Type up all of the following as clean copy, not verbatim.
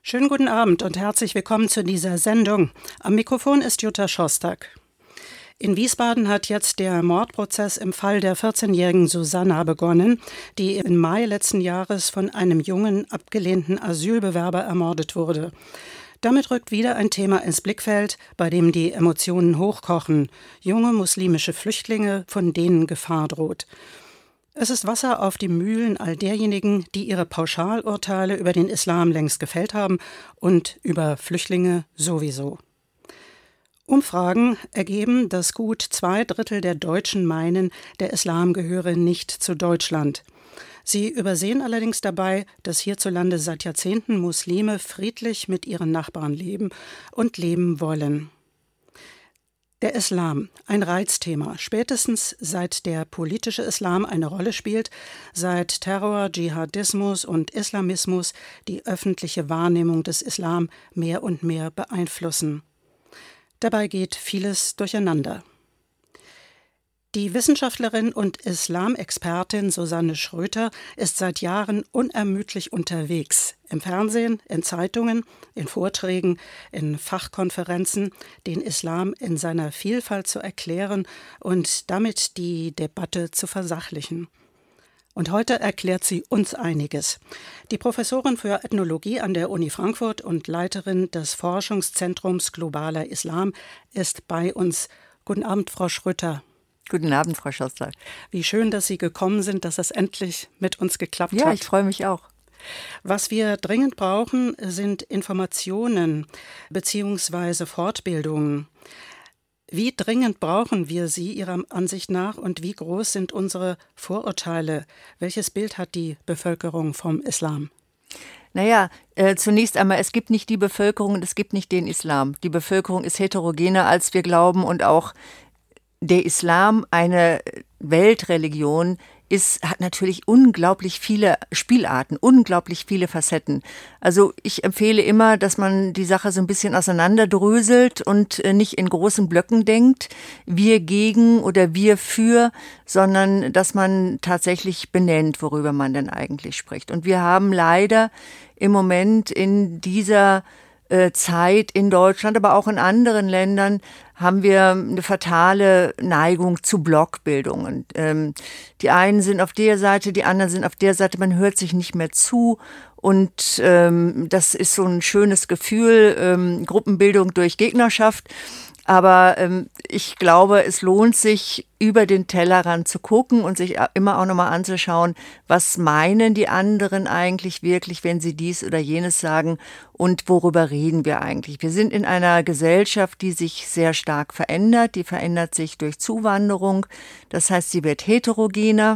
Schönen guten Abend und herzlich willkommen zu dieser Sendung. Am Mikrofon ist Jutta Schostak. In Wiesbaden hat jetzt der Mordprozess im Fall der 14-jährigen Susanna begonnen, die im Mai letzten Jahres von einem jungen, abgelehnten Asylbewerber ermordet wurde. Damit rückt wieder ein Thema ins Blickfeld, bei dem die Emotionen hochkochen. Junge muslimische Flüchtlinge, von denen Gefahr droht. Es ist Wasser auf die Mühlen all derjenigen, die ihre Pauschalurteile über den Islam längst gefällt haben und über Flüchtlinge sowieso. Umfragen ergeben, dass gut 2/3 der Deutschen meinen, der Islam gehöre nicht zu Deutschland. Sie übersehen allerdings dabei, dass hierzulande seit Jahrzehnten Muslime friedlich mit ihren Nachbarn leben und leben wollen. Der Islam, ein Reizthema, spätestens seit der politische Islam eine Rolle spielt, seit Terror, Dschihadismus und Islamismus die öffentliche Wahrnehmung des Islam mehr und mehr beeinflussen. Dabei geht vieles durcheinander. Die Wissenschaftlerin und Islamexpertin Susanne Schröter ist seit Jahren unermüdlich unterwegs. Im Fernsehen, in Zeitungen, in Vorträgen, in Fachkonferenzen, den Islam in seiner Vielfalt zu erklären und damit die Debatte zu versachlichen. Und heute erklärt sie uns einiges. Die Professorin für Ethnologie an der Uni Frankfurt und Leiterin des Forschungszentrums Globaler Islam ist bei uns. Guten Abend, Frau Schröter. Guten Abend, Frau Schostak. Wie schön, dass Sie gekommen sind, dass es endlich mit uns geklappt hat. Ja, ich freue mich auch. Was wir dringend brauchen, sind Informationen bzw. Fortbildungen. Wie dringend brauchen wir sie Ihrer Ansicht nach und wie groß sind unsere Vorurteile? Welches Bild hat die Bevölkerung vom Islam? Naja, zunächst einmal, es gibt nicht die Bevölkerung und es gibt nicht den Islam. Die Bevölkerung ist heterogener, als wir glauben, und auch der Islam, eine Weltreligion, hat natürlich unglaublich viele Spielarten, unglaublich viele Facetten. Also ich empfehle immer, dass man die Sache so ein bisschen auseinanderdröselt und nicht in großen Blöcken denkt, wir gegen oder wir für, sondern dass man tatsächlich benennt, worüber man denn eigentlich spricht. Und wir haben leider im Moment in dieser Zeit in Deutschland, aber auch in anderen Ländern haben wir eine fatale Neigung zu Blockbildungen. Die einen sind auf der Seite, die anderen sind auf der Seite, man hört sich nicht mehr zu und das ist so ein schönes Gefühl, Gruppenbildung durch Gegnerschaft. Aber ich glaube, es lohnt sich, über den Tellerrand zu gucken und sich immer auch nochmal anzuschauen, was meinen die anderen eigentlich wirklich, wenn sie dies oder jenes sagen und worüber reden wir eigentlich. Wir sind in einer Gesellschaft, die sich sehr stark verändert. Die verändert sich durch Zuwanderung. Das heißt, sie wird heterogener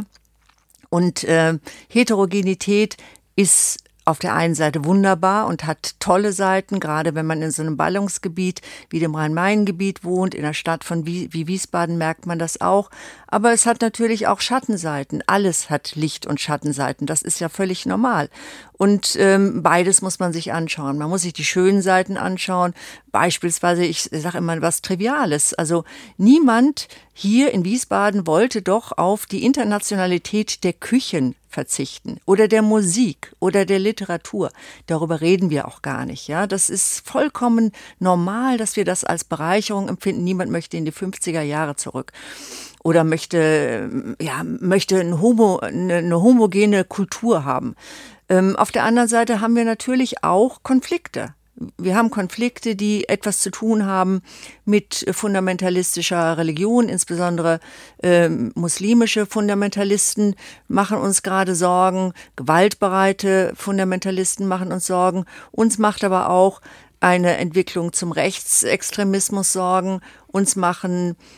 und Heterogenität ist auf der einen Seite wunderbar und hat tolle Seiten, gerade wenn man in so einem Ballungsgebiet wie dem Rhein-Main-Gebiet wohnt, in einer Stadt von wie Wiesbaden merkt man das auch. Aber es hat natürlich auch Schattenseiten. Alles hat Licht- und Schattenseiten. Das ist ja völlig normal. Und beides muss man sich anschauen. Man muss sich die schönen Seiten anschauen. Beispielsweise, ich sage immer was Triviales. Also niemand hier in Wiesbaden wollte doch auf die Internationalität der Küchen verzichten oder der Musik oder der Literatur. Darüber reden wir auch gar nicht. Ja, das ist vollkommen normal, dass wir das als Bereicherung empfinden. Niemand möchte in die 50er Jahre zurück oder möchte eine homogene Kultur haben. Auf der anderen Seite haben wir natürlich auch Konflikte. Wir haben Konflikte, die etwas zu tun haben mit fundamentalistischer Religion, insbesondere muslimische Fundamentalisten machen uns gerade Sorgen, gewaltbereite Fundamentalisten machen uns Sorgen. Uns macht aber auch eine Entwicklung zum Rechtsextremismus Sorgen. Uns macht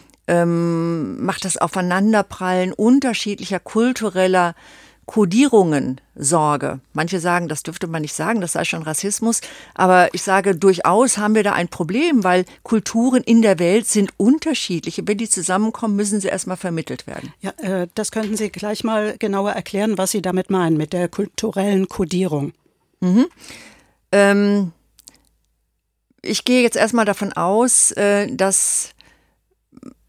das Aufeinanderprallen unterschiedlicher kultureller Kodierungen Sorge. Manche sagen, das dürfte man nicht sagen, das sei schon Rassismus. Aber ich sage, durchaus haben wir da ein Problem, weil Kulturen in der Welt sind unterschiedlich. Und wenn die zusammenkommen, müssen sie erstmal vermittelt werden. Ja, das könnten Sie gleich mal genauer erklären, was Sie damit meinen, mit der kulturellen Kodierung. Ich gehe jetzt erstmal davon aus, dass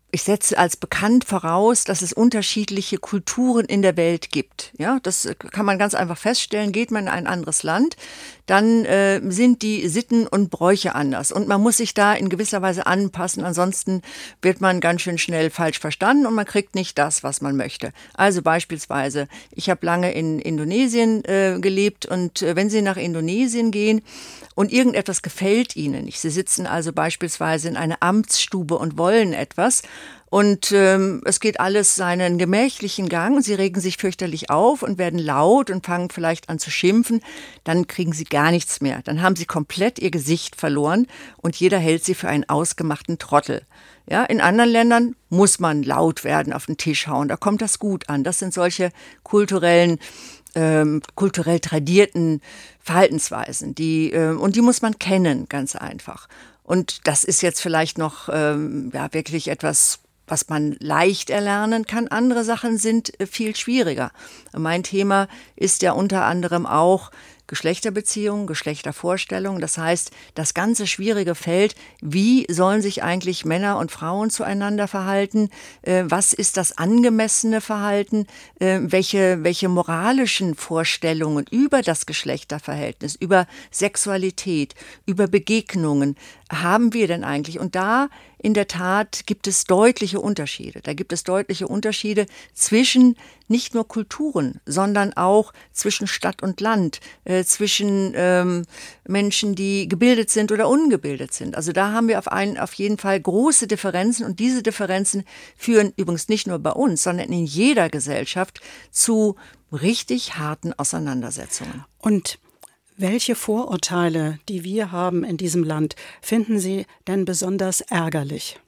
ich setze als bekannt voraus, dass es unterschiedliche Kulturen in der Welt gibt. Ja, das kann man ganz einfach feststellen. Geht man in ein anderes Land, dann sind die Sitten und Bräuche anders. Und man muss sich da in gewisser Weise anpassen. Ansonsten wird man ganz schön schnell falsch verstanden und man kriegt nicht das, was man möchte. Also beispielsweise, ich habe lange in Indonesien gelebt und wenn Sie nach Indonesien gehen, und irgendetwas gefällt ihnen nicht. Sie sitzen also beispielsweise in einer Amtsstube und wollen etwas. Und es geht alles seinen gemächlichen Gang. Sie regen sich fürchterlich auf und werden laut und fangen vielleicht an zu schimpfen. Dann kriegen sie gar nichts mehr. Dann haben sie komplett ihr Gesicht verloren und jeder hält sie für einen ausgemachten Trottel. Ja, in anderen Ländern muss man laut werden, auf den Tisch hauen. Da kommt das gut an. Das sind solche kulturell tradierten Verhaltensweisen, und die muss man kennen, ganz einfach. Und das ist jetzt vielleicht noch wirklich etwas, was man leicht erlernen kann. Andere Sachen sind viel schwieriger. Mein Thema ist ja unter anderem auch Geschlechterbeziehungen, Geschlechtervorstellungen. Das heißt, das ganze schwierige Feld, wie sollen sich eigentlich Männer und Frauen zueinander verhalten? Was ist das angemessene Verhalten? Welche moralischen Vorstellungen über das Geschlechterverhältnis, über Sexualität, über Begegnungen haben wir denn eigentlich? Und da in der Tat gibt es deutliche Unterschiede. Da gibt es deutliche Unterschiede zwischen nicht nur Kulturen, sondern auch zwischen Stadt und Land, zwischen Menschen, die gebildet sind oder ungebildet sind. Also da haben wir auf jeden Fall große Differenzen und diese Differenzen führen übrigens nicht nur bei uns, sondern in jeder Gesellschaft zu richtig harten Auseinandersetzungen. Und welche Vorurteile, die wir haben in diesem Land, finden Sie denn besonders ärgerlich?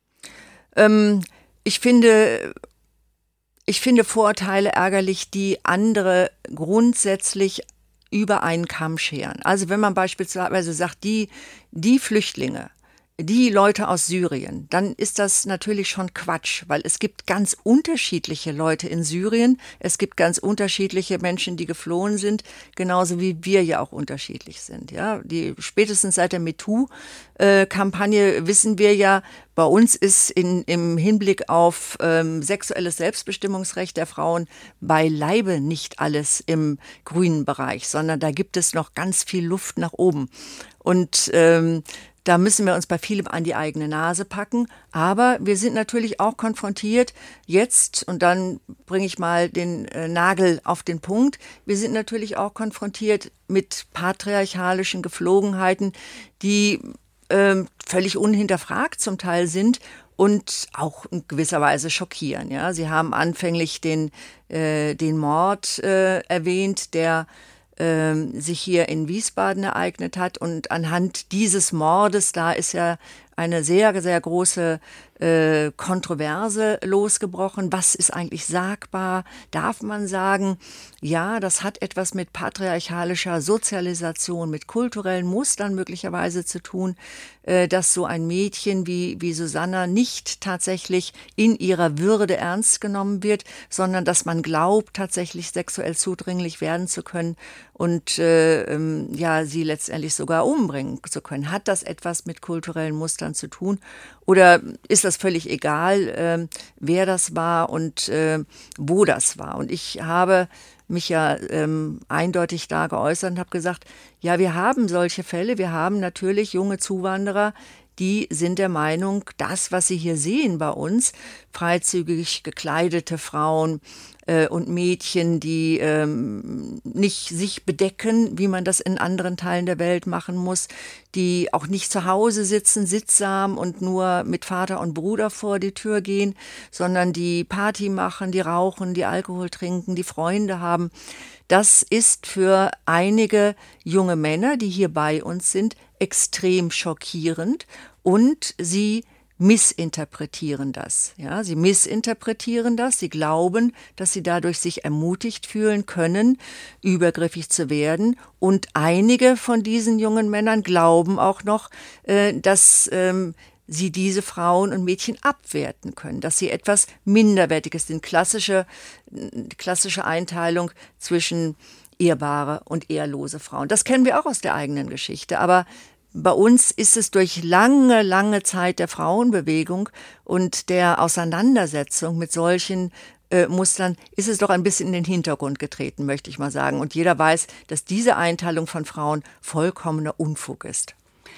Ich finde Vorurteile ärgerlich, die andere grundsätzlich über einen Kamm scheren. Also wenn man beispielsweise sagt, die Flüchtlinge, die Leute aus Syrien, dann ist das natürlich schon Quatsch, weil es gibt ganz unterschiedliche Leute in Syrien. Es gibt ganz unterschiedliche Menschen, die geflohen sind, genauso wie wir ja auch unterschiedlich sind. Ja, spätestens seit der MeToo-Kampagne wissen wir ja, bei uns ist im Hinblick auf sexuelles Selbstbestimmungsrecht der Frauen beileibe nicht alles im grünen Bereich, sondern da gibt es noch ganz viel Luft nach oben. Und da müssen wir uns bei vielem an die eigene Nase packen. Aber wir sind natürlich auch konfrontiert jetzt, und dann bringe ich mal den Nagel auf den Punkt, wir sind natürlich auch konfrontiert mit patriarchalischen Geflogenheiten, die völlig unhinterfragt zum Teil sind und auch in gewisser Weise schockieren. Ja? Sie haben anfänglich den Mord erwähnt, der sich hier in Wiesbaden ereignet hat. Und anhand dieses Mordes, da ist ja eine sehr, sehr große Kontroverse losgebrochen. Was ist eigentlich sagbar? Darf man sagen, ja, das hat etwas mit patriarchalischer Sozialisation, mit kulturellen Mustern möglicherweise zu tun, dass so ein Mädchen wie Susanna nicht tatsächlich in ihrer Würde ernst genommen wird, sondern dass man glaubt, tatsächlich sexuell zudringlich werden zu können und sie letztendlich sogar umbringen zu können. Hat das etwas mit kulturellen Mustern zu tun? Oder ist das völlig egal, wer das war und wo das war? Und ich habe mich ja eindeutig da geäußert und habe gesagt, ja, wir haben solche Fälle, wir haben natürlich junge Zuwanderer, die sind der Meinung, das, was sie hier sehen bei uns, freizügig gekleidete Frauen und Mädchen, die nicht sich bedecken, wie man das in anderen Teilen der Welt machen muss, die auch nicht zu Hause sitzen, sittsam und nur mit Vater und Bruder vor die Tür gehen, sondern die Party machen, die rauchen, die Alkohol trinken, die Freunde haben. Das ist für einige junge Männer, die hier bei uns sind, extrem schockierend und sie missinterpretieren das. Ja, sie missinterpretieren das. Sie glauben, dass sie dadurch sich ermutigt fühlen können, übergriffig zu werden. Und einige von diesen jungen Männern glauben auch noch, dass sie diese Frauen und Mädchen abwerten können, dass sie etwas Minderwertiges sind. Klassische Einteilung zwischen ehrbare und ehrlose Frauen. Das kennen wir auch aus der eigenen Geschichte. Aber bei uns ist es durch lange, lange Zeit der Frauenbewegung und der Auseinandersetzung mit solchen Mustern ist es doch ein bisschen in den Hintergrund getreten, möchte ich mal sagen. Und jeder weiß, dass diese Einteilung von Frauen vollkommener Unfug ist.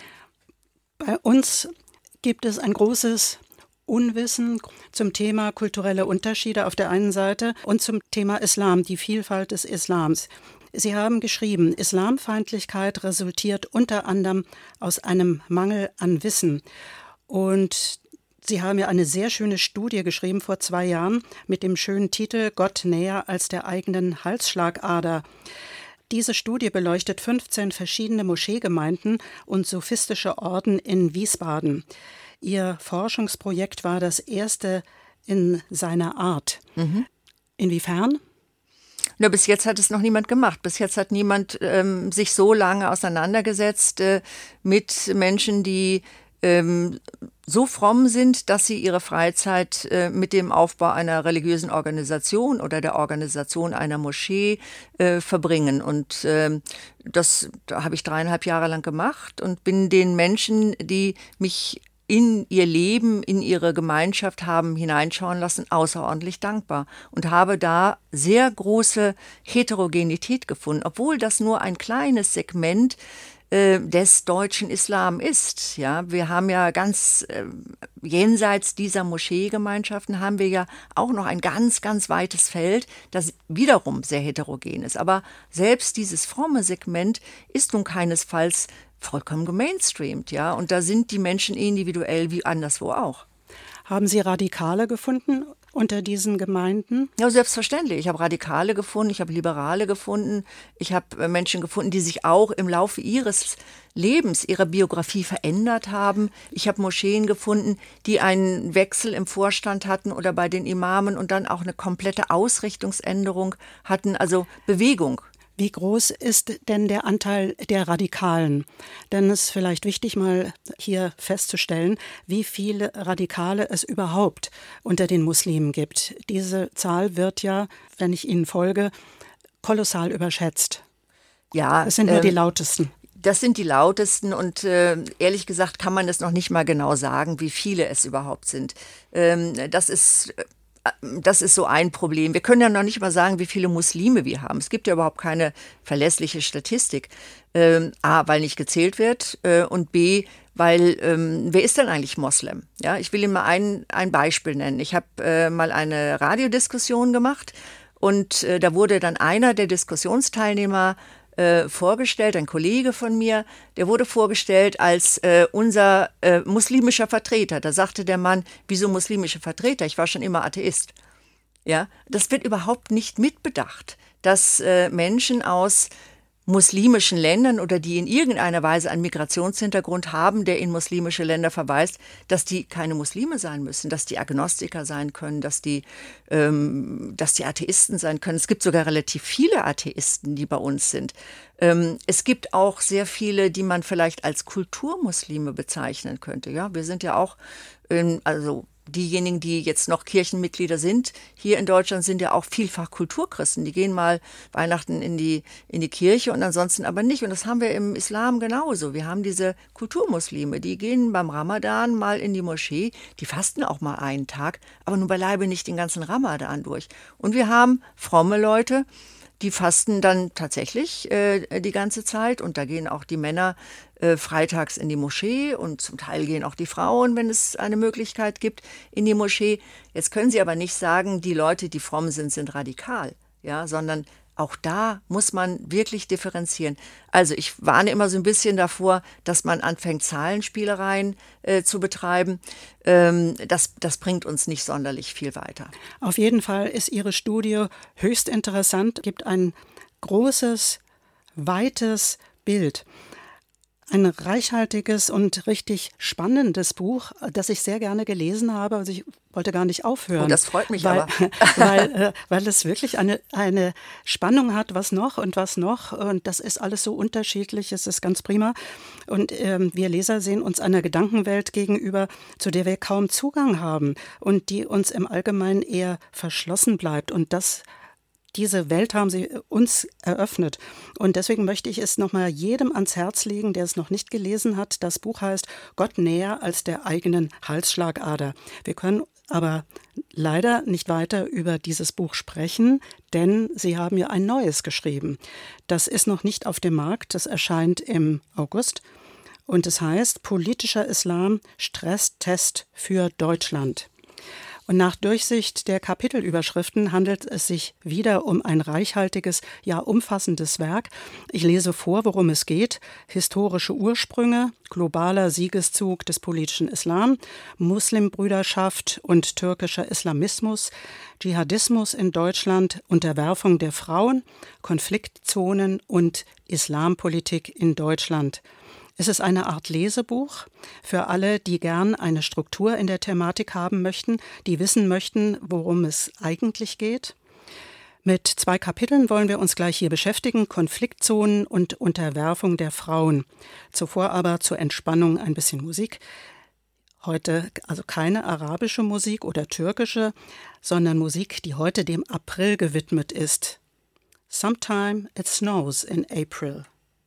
Bei uns gibt es ein großes Unwissen zum Thema kulturelle Unterschiede auf der einen Seite und zum Thema Islam, die Vielfalt des Islams. Sie haben geschrieben, Islamfeindlichkeit resultiert unter anderem aus einem Mangel an Wissen. Und Sie haben ja eine sehr schöne Studie geschrieben vor 2 Jahren mit dem schönen Titel Gott näher als der eigenen Halsschlagader. Diese Studie beleuchtet 15 verschiedene Moscheegemeinden und sophistische Orden in Wiesbaden. Ihr Forschungsprojekt war das erste in seiner Art. Inwiefern? Na, bis jetzt hat es noch niemand gemacht. Bis jetzt hat niemand sich so lange auseinandergesetzt mit Menschen, die so fromm sind, dass sie ihre Freizeit mit dem Aufbau einer religiösen Organisation oder der Organisation einer Moschee verbringen. Und das habe ich 3,5 Jahre lang gemacht und bin den Menschen, die mich in ihr Leben, in ihre Gemeinschaft haben hineinschauen lassen, außerordentlich dankbar und habe da sehr große Heterogenität gefunden, obwohl das nur ein kleines Segment des deutschen Islam ist. Ja, wir haben ja ganz jenseits dieser Moscheegemeinschaften haben wir ja auch noch ein ganz, ganz weites Feld, das wiederum sehr heterogen ist. Aber selbst dieses fromme Segment ist nun keinesfalls vollkommen gemainstreamt, ja. Und da sind die Menschen individuell wie anderswo auch. Haben Sie Radikale gefunden unter diesen Gemeinden? Ja, selbstverständlich. Ich habe Radikale gefunden, ich habe Liberale gefunden, ich habe Menschen gefunden, die sich auch im Laufe ihres Lebens, ihrer Biografie verändert haben. Ich habe Moscheen gefunden, die einen Wechsel im Vorstand hatten oder bei den Imamen und dann auch eine komplette Ausrichtungsänderung hatten, also Bewegung. Wie groß ist denn der Anteil der Radikalen? Denn es ist vielleicht wichtig, mal hier festzustellen, wie viele Radikale es überhaupt unter den Muslimen gibt. Diese Zahl wird ja, wenn ich Ihnen folge, kolossal überschätzt. Ja, das sind nur die lautesten. Das sind die lautesten und ehrlich gesagt kann man es noch nicht mal genau sagen, wie viele es überhaupt sind. Das ist so ein Problem. Wir können ja noch nicht mal sagen, wie viele Muslime wir haben. Es gibt ja überhaupt keine verlässliche Statistik. A, weil nicht gezählt wird und B, weil wer ist denn eigentlich Moslem? Ja, ich will Ihnen mal ein Beispiel nennen. Ich habe mal eine Radiodiskussion gemacht und da wurde dann einer der Diskussionsteilnehmer vorgestellt, ein Kollege von mir, der wurde vorgestellt als unser muslimischer Vertreter. Da sagte der Mann, wieso muslimischer Vertreter? Ich war schon immer Atheist. Ja, das wird überhaupt nicht mitbedacht, dass Menschen aus muslimischen Ländern oder die in irgendeiner Weise einen Migrationshintergrund haben, der in muslimische Länder verweist, dass die keine Muslime sein müssen, dass die Agnostiker sein können, dass die Atheisten sein können. Es gibt sogar relativ viele Atheisten, die bei uns sind. Es gibt auch sehr viele, die man vielleicht als Kulturmuslime bezeichnen könnte. Ja, wir sind ja auch, also diejenigen, die jetzt noch Kirchenmitglieder sind, hier in Deutschland sind ja auch vielfach Kulturchristen. Die gehen mal Weihnachten in die Kirche und ansonsten aber nicht. Und das haben wir im Islam genauso. Wir haben diese Kulturmuslime, die gehen beim Ramadan mal in die Moschee, die fasten auch mal einen Tag, aber nun beileibe nicht den ganzen Ramadan durch. Und wir haben fromme Leute, die fasten dann tatsächlich die ganze Zeit und da gehen auch die Männer freitags in die Moschee und zum Teil gehen auch die Frauen, wenn es eine Möglichkeit gibt, in die Moschee. Jetzt können Sie aber nicht sagen, die Leute, die fromm sind radikal, ja, sondern auch da muss man wirklich differenzieren. Also ich warne immer so ein bisschen davor, dass man anfängt, Zahlenspielereien zu betreiben. Das bringt uns nicht sonderlich viel weiter. Auf jeden Fall ist Ihre Studie höchst interessant, gibt ein großes, weites Bild. Ein reichhaltiges und richtig spannendes Buch, das ich sehr gerne gelesen habe. Also ich wollte gar nicht aufhören. Oh, das freut mich weil, aber. weil es wirklich eine Spannung hat, was noch und was noch. Und das ist alles so unterschiedlich, es ist ganz prima. Und wir Leser sehen uns einer Gedankenwelt gegenüber, zu der wir kaum Zugang haben und die uns im Allgemeinen eher verschlossen bleibt. Und das Diese Welt haben Sie uns eröffnet. Und deswegen möchte ich es nochmal jedem ans Herz legen, der es noch nicht gelesen hat. Das Buch heißt Gott näher als der eigenen Halsschlagader. Wir können aber leider nicht weiter über dieses Buch sprechen, denn Sie haben ja ein neues geschrieben. Das ist noch nicht auf dem Markt, das erscheint im August. Und es heißt Politischer Islam, Stresstest für Deutschland. Und nach Durchsicht der Kapitelüberschriften handelt es sich wieder um ein reichhaltiges, ja umfassendes Werk. Ich lese vor, worum es geht. Historische Ursprünge, globaler Siegeszug des politischen Islam, Muslimbrüderschaft und türkischer Islamismus, Dschihadismus in Deutschland, Unterwerfung der Frauen, Konfliktzonen und Islampolitik in Deutschland. Es ist eine Art Lesebuch für alle, die gern eine Struktur in der Thematik haben möchten, die wissen möchten, worum es eigentlich geht. Mit 2 Kapiteln wollen wir uns gleich hier beschäftigen, Konfliktzonen und Unterwerfung der Frauen. Zuvor aber zur Entspannung ein bisschen Musik. Heute also keine arabische Musik oder türkische, sondern Musik, die heute dem April gewidmet ist. Sometime it snows in April.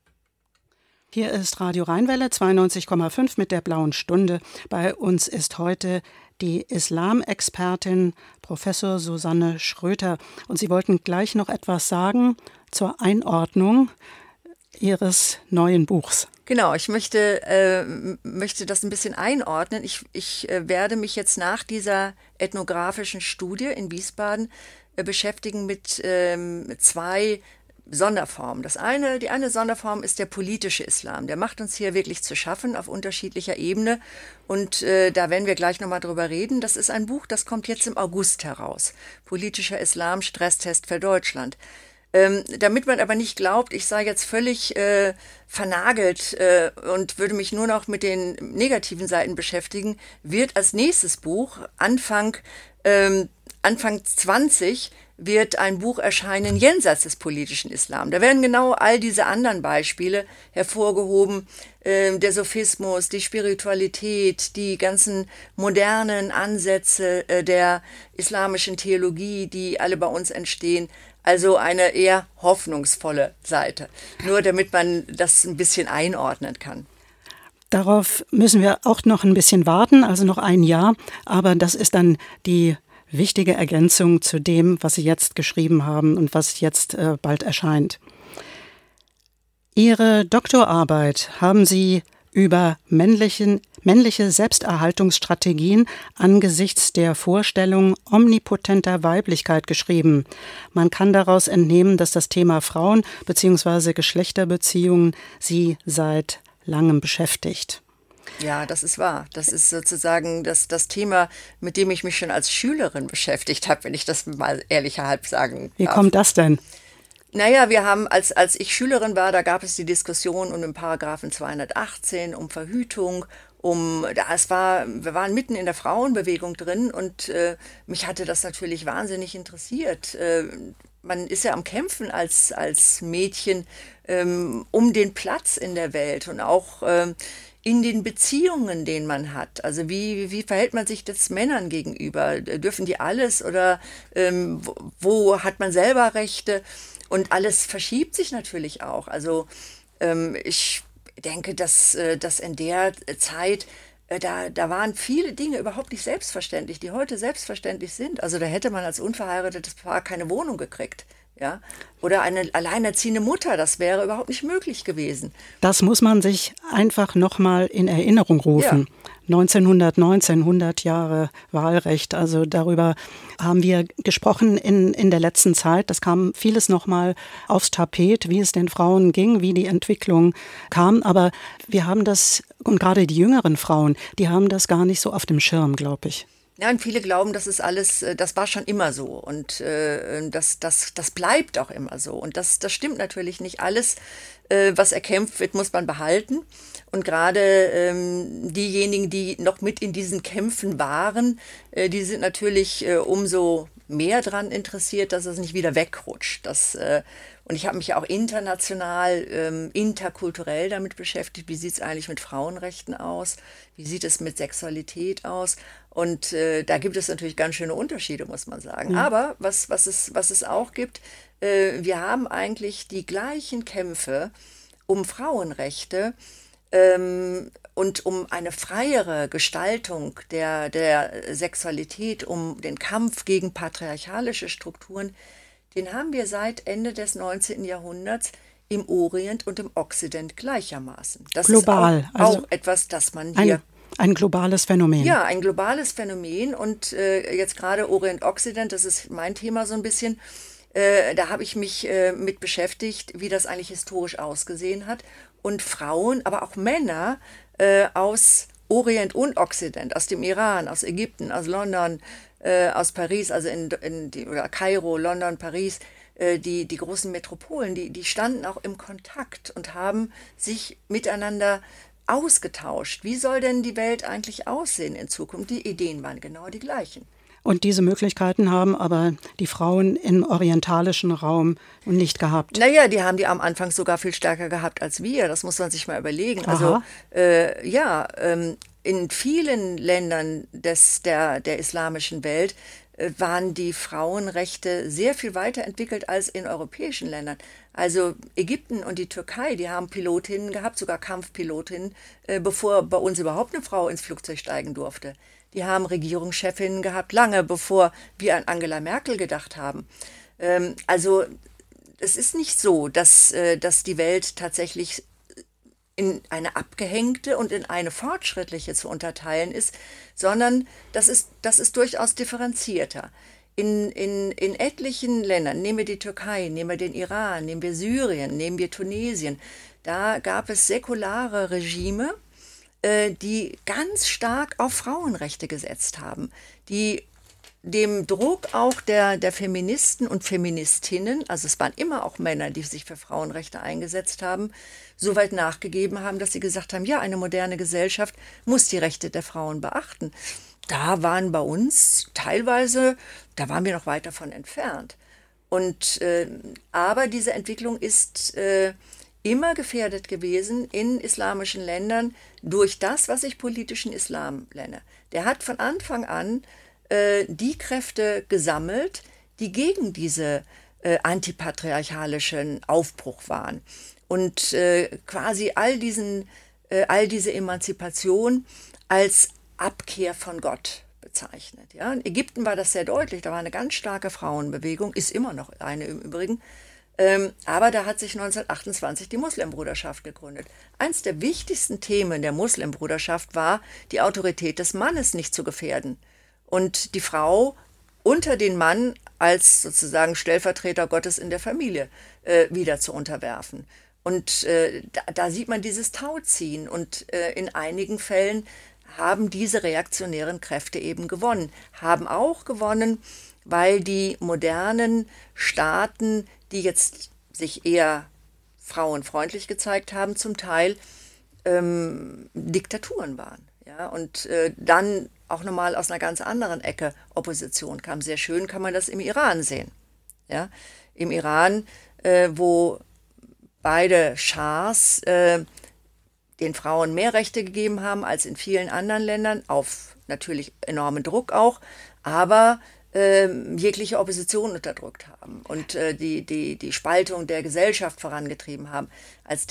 Hier ist Radio Rheinwelle 92,5 mit der blauen Stunde. Bei uns ist heute die Islamexpertin Professor Susanne Schröter. Und Sie wollten gleich noch etwas sagen zur Einordnung Ihres neuen Buchs. Genau, ich möchte das ein bisschen einordnen. Ich werde mich jetzt nach dieser ethnografischen Studie in Wiesbaden beschäftigen mit 2 Sonderform. Die eine Sonderform ist der politische Islam. Der macht uns hier wirklich zu schaffen auf unterschiedlicher Ebene. Und da werden wir gleich nochmal drüber reden. Das ist ein Buch, das kommt jetzt im August heraus. Politischer Islam, Stresstest für Deutschland. Damit man aber nicht glaubt, ich sei jetzt völlig vernagelt und würde mich nur noch mit den negativen Seiten beschäftigen, wird als nächstes Buch Anfang 20 wird ein Buch erscheinen jenseits des politischen Islam. Da werden genau all diese anderen Beispiele hervorgehoben, der Sophismus, die Spiritualität, die ganzen modernen Ansätze der islamischen Theologie, die alle bei uns entstehen. Also eine eher hoffnungsvolle Seite, nur damit man das ein bisschen einordnen kann. Darauf müssen wir auch noch ein bisschen warten, also noch ein Jahr, aber das ist dann die wichtige Ergänzung zu dem, was Sie jetzt geschrieben haben und was jetzt bald erscheint. Ihre Doktorarbeit haben Sie über männliche Selbsterhaltungsstrategien angesichts der Vorstellung omnipotenter Weiblichkeit geschrieben. Man kann daraus entnehmen, dass das Thema Frauen bzw. Geschlechterbeziehungen Sie seit langem beschäftigt. Ja, das ist wahr. Das ist sozusagen das Thema, mit dem ich mich schon als Schülerin beschäftigt habe, wenn ich das mal ehrlicherhalb sagen darf. Wie kommt das denn? Naja, wir haben, als ich Schülerin war, da gab es die Diskussion um den Paragraphen 218, um Verhütung, wir waren mitten in der Frauenbewegung drin und mich hatte das natürlich wahnsinnig interessiert. Man ist ja am Kämpfen als Mädchen um den Platz in der Welt und auch in den Beziehungen, den man hat. Also wie verhält man sich das Männern gegenüber? Dürfen die alles oder wo hat man selber Rechte? Und alles verschiebt sich natürlich auch. Also ich denke, dass in der Zeit, da waren viele Dinge überhaupt nicht selbstverständlich, die heute selbstverständlich sind. Also da hätte man als unverheiratetes Paar keine Wohnung gekriegt. Ja? Oder eine alleinerziehende Mutter, das wäre überhaupt nicht möglich gewesen. Das muss man sich einfach nochmal in Erinnerung rufen. Ja. 1919, 100 Jahre Wahlrecht, also darüber haben wir gesprochen in der letzten Zeit. Das kam vieles nochmal aufs Tapet, wie es den Frauen ging, wie die Entwicklung kam. Aber wir haben das, und gerade die jüngeren Frauen, die haben das gar nicht so auf dem Schirm, glaube ich. Ja, und viele glauben, das ist alles, das war schon immer so und das bleibt auch immer so. Und das stimmt natürlich nicht. Alles, was erkämpft wird, muss man behalten. Und gerade diejenigen, die noch mit in diesen Kämpfen waren, die sind natürlich umso mehr daran interessiert, dass es nicht wieder wegrutscht. Und ich habe mich auch international, interkulturell damit beschäftigt. Wie sieht es eigentlich mit Frauenrechten aus? Wie sieht es mit Sexualität aus? Und da gibt es natürlich ganz schöne Unterschiede, muss man sagen. Mhm. Aber was es auch gibt, wir haben eigentlich die gleichen Kämpfe um Frauenrechte und um eine freiere Gestaltung der Sexualität, um den Kampf gegen patriarchalische Strukturen, den haben wir seit Ende des 19. Jahrhunderts im Orient und im Okzident gleichermaßen. Das global, ist auch etwas, das man hier... Ein globales Phänomen. Ja, ein globales Phänomen. Und jetzt gerade Orient-Okzident, das ist mein Thema so ein bisschen, da habe ich mich mit beschäftigt, wie das eigentlich historisch ausgesehen hat. Und Frauen, aber auch Männer aus Orient und Okzident, aus dem Iran, aus Ägypten, aus London, aus Paris, also oder Kairo, London, Paris, die großen Metropolen, die standen auch im Kontakt und haben sich miteinander ausgetauscht. Wie soll denn die Welt eigentlich aussehen in Zukunft? Die Ideen waren genau die gleichen. Und diese Möglichkeiten haben aber die Frauen im orientalischen Raum nicht gehabt. Naja, die haben die am Anfang sogar viel stärker gehabt als wir. Das muss man sich mal überlegen. Aha. Also in vielen Ländern der islamischen Welt waren die Frauenrechte sehr viel weiterentwickelt als in europäischen Ländern. Also Ägypten und die Türkei, die haben Pilotinnen gehabt, sogar Kampfpilotinnen, bevor bei uns überhaupt eine Frau ins Flugzeug steigen durfte. Die haben Regierungschefinnen gehabt, lange bevor wir an Angela Merkel gedacht haben. Also es ist nicht so, dass die Welt tatsächlich in eine abgehängte und in eine fortschrittliche zu unterteilen ist, sondern das ist durchaus differenzierter. In etlichen Ländern, nehmen wir die Türkei, nehmen wir den Iran, nehmen wir Syrien, nehmen wir Tunesien, da gab es säkulare Regime, die ganz stark auf Frauenrechte gesetzt haben, die dem Druck auch der Feministen und Feministinnen, also es waren immer auch Männer, die sich für Frauenrechte eingesetzt haben, so weit nachgegeben haben, dass sie gesagt haben, ja, eine moderne Gesellschaft muss die Rechte der Frauen beachten. Da waren bei uns teilweise, da waren wir noch weit davon entfernt. Aber diese Entwicklung ist immer gefährdet gewesen in islamischen Ländern durch das, was ich politischen Islam nenne. Der hat von Anfang an die Kräfte gesammelt, die gegen diese antipatriarchalischen Aufbruch waren. Und quasi all diese Emanzipation als Abkehr von Gott bezeichnet. Ja? In Ägypten war das sehr deutlich, da war eine ganz starke Frauenbewegung, ist immer noch eine im Übrigen, aber da hat sich 1928 die Muslimbruderschaft gegründet. Eins der wichtigsten Themen der Muslimbruderschaft war, die Autorität des Mannes nicht zu gefährden und die Frau unter den Mann als sozusagen Stellvertreter Gottes in der Familie wieder zu unterwerfen. Und da sieht man dieses Tauziehen und in einigen Fällen haben diese reaktionären Kräfte eben gewonnen. Haben auch gewonnen, weil die modernen Staaten, die jetzt sich eher frauenfreundlich gezeigt haben, zum Teil Diktaturen waren. Ja? Und dann auch nochmal aus einer ganz anderen Ecke Opposition kam. Sehr schön kann man das im Iran sehen. Ja? Im Iran, wo beide Schahs den Frauen mehr Rechte gegeben haben als in vielen anderen Ländern, auf natürlich enormen Druck auch, aber jegliche Opposition unterdrückt haben und die Spaltung der Gesellschaft vorangetrieben haben. Als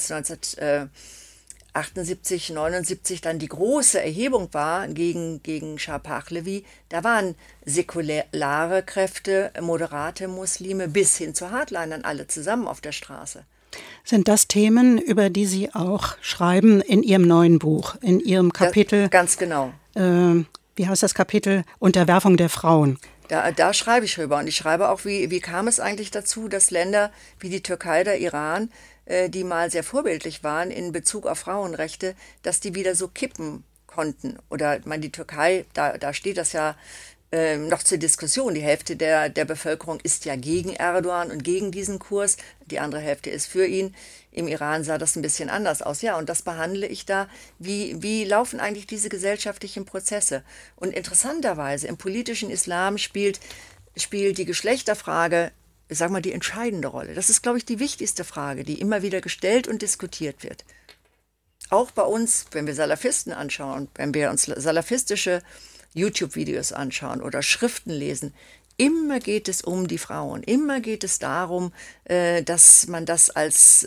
1978, 79 dann die große Erhebung war gegen Schah Pahlavi, da waren säkulare Kräfte, moderate Muslime bis hin zu Hardlinern alle zusammen auf der Straße. Sind das Themen, über die Sie auch schreiben in Ihrem neuen Buch, in Ihrem Kapitel? Ganz genau. Wie heißt das Kapitel? Unterwerfung der Frauen. Da schreibe ich drüber. Und ich schreibe auch, wie kam es eigentlich dazu, dass Länder wie die Türkei, der Iran, die mal sehr vorbildlich waren in Bezug auf Frauenrechte, dass die wieder so kippen konnten. Oder die Türkei, da steht das ja noch zur Diskussion. Die Hälfte der Bevölkerung ist ja gegen Erdogan und gegen diesen Kurs. Die andere Hälfte ist für ihn. Im Iran sah das ein bisschen anders aus. Ja, und das behandle ich da. Wie laufen eigentlich diese gesellschaftlichen Prozesse? Und interessanterweise, im politischen Islam spielt spielt die Geschlechterfrage, ich sag mal, die entscheidende Rolle. Das ist, glaube ich, die wichtigste Frage, die immer wieder gestellt und diskutiert wird. Auch bei uns, wenn wir Salafisten anschauen, wenn wir uns salafistische YouTube-Videos anschauen oder Schriften lesen, immer geht es um die Frauen. Immer geht es darum, dass man das als